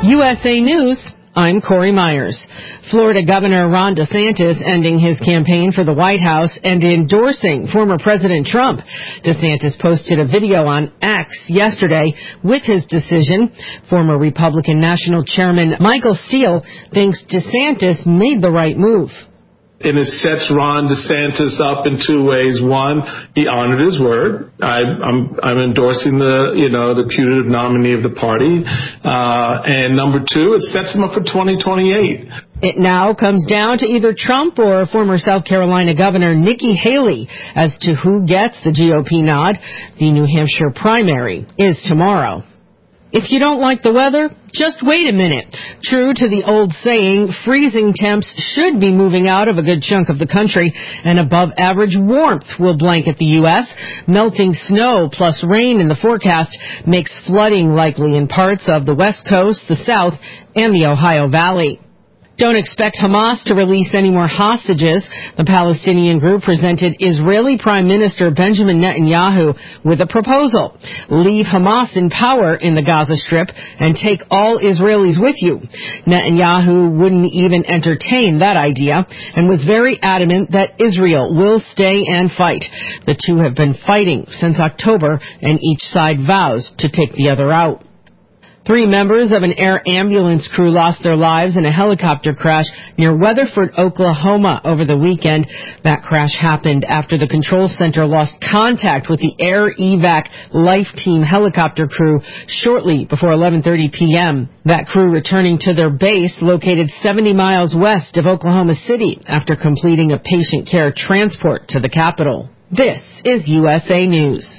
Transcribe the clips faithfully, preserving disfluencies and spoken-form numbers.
U S A News, I'm Corey Myers. Florida Governor Ron DeSantis ending his campaign for the White House and endorsing former President Trump. DeSantis posted a video on X yesterday with his decision. Former Republican National Chairman Michael Steele thinks DeSantis made the right move. And it sets Ron DeSantis up in two ways. One, he honored his word. I, I'm, I'm endorsing the, you know, the putative nominee of the party. Uh, and number two, it sets him up for twenty twenty-eight. It now comes down to either Trump or former South Carolina Governor Nikki Haley as to who gets the G O P nod. The New Hampshire primary is tomorrow. If you don't like the weather, just wait a minute. True to the old saying, freezing temps should be moving out of a good chunk of the country, and above average warmth will blanket the U S. Melting snow plus rain in the forecast makes flooding likely in parts of the West Coast, the South, and the Ohio Valley. Don't expect Hamas to release any more hostages. The Palestinian group presented Israeli Prime Minister Benjamin Netanyahu with a proposal. Leave Hamas in power in the Gaza Strip and take all Israelis with you. Netanyahu wouldn't even entertain that idea and was very adamant that Israel will stay and fight. The two have been fighting since October, and each side vows to take the other out. Three members of an air ambulance crew lost their lives in a helicopter crash near Weatherford, Oklahoma over the weekend. That crash happened after the control center lost contact with the Air Evac Life Team helicopter crew shortly before eleven thirty p.m. That crew returning to their base located seventy miles west of Oklahoma City after completing a patient care transport to the capital. This is U S A News.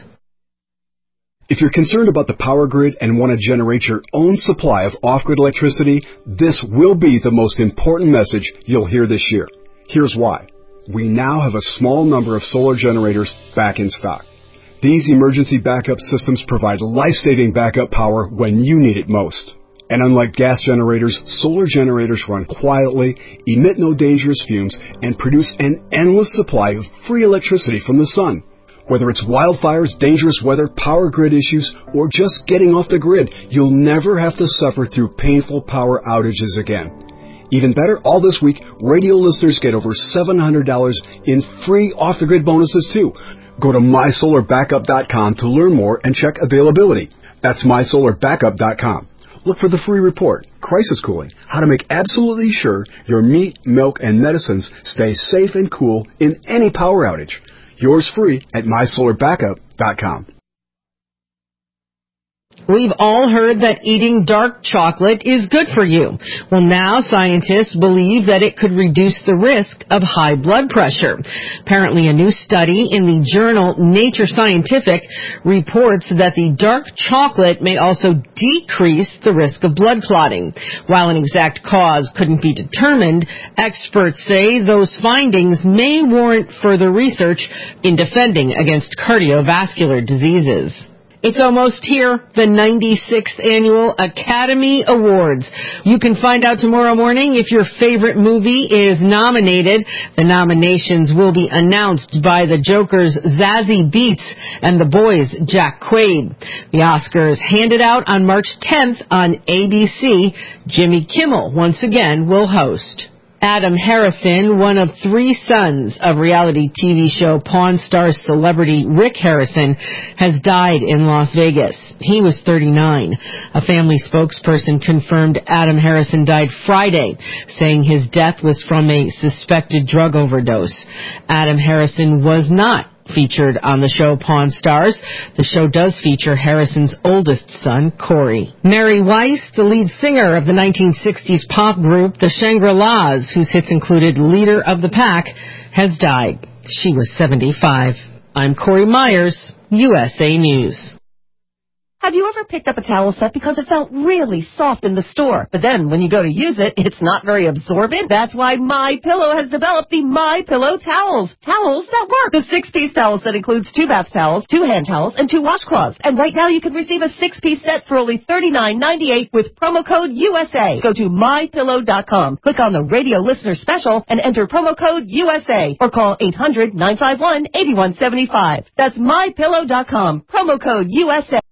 If you're concerned about the power grid and want to generate your own supply of off-grid electricity, this will be the most important message you'll hear this year. Here's why. We now have a small number of solar generators back in stock. These emergency backup systems provide life-saving backup power when you need it most. And unlike gas generators, solar generators run quietly, emit no dangerous fumes, and produce an endless supply of free electricity from the sun. Whether it's wildfires, dangerous weather, power grid issues, or just getting off the grid, you'll never have to suffer through painful power outages again. Even better, all this week, radio listeners get over seven hundred dollars in free off-the-grid bonuses, too. Go to my solar backup dot com to learn more and check availability. That's my solar backup dot com. Look for the free report, Crisis Cooling, how to make absolutely sure your meat, milk, and medicines stay safe and cool in any power outage. Yours free at my solar backup dot com. We've all heard that eating dark chocolate is good for you. Well, now scientists believe that it could reduce the risk of high blood pressure. Apparently, a new study in the journal Nature Scientific reports that the dark chocolate may also decrease the risk of blood clotting. While an exact cause couldn't be determined, experts say those findings may warrant further research in defending against cardiovascular diseases. It's almost here, the ninety-sixth Annual Academy Awards. You can find out tomorrow morning if your favorite movie is nominated. The nominations will be announced by the Joker's Zazie Beetz and The Boys' Jack Quaid. The Oscars handed out on March tenth on A B C. Jimmy Kimmel once again will host. Adam Harrison, one of three sons of reality T V show Pawn Stars celebrity Rick Harrison, has died in Las Vegas. He was thirty-nine. A family spokesperson confirmed Adam Harrison died Friday, saying his death was from a suspected drug overdose. Adam Harrison was not featured on the show Pawn Stars. The show does feature Harrison's oldest son, Corey. Mary Weiss, the lead singer of the nineteen sixties pop group The Shangri-Las, whose hits included Leader of the Pack, has died. She was seventy-five. I'm Corey Myers, U S A News. Have you ever picked up a towel set because it felt really soft in the store, but then when you go to use it, it's not very absorbent? That's why MyPillow has developed the MyPillow towels. Towels that work. The six-piece towel set includes two bath towels, two hand towels, and two washcloths. And right now you can receive a six-piece set for only thirty-nine ninety-eight with promo code U S A. Go to my pillow dot com, click on the radio listener special, and enter promo code U S A, or call eight hundred nine five one eight one seven five. That's my pillow dot com, promo code U S A.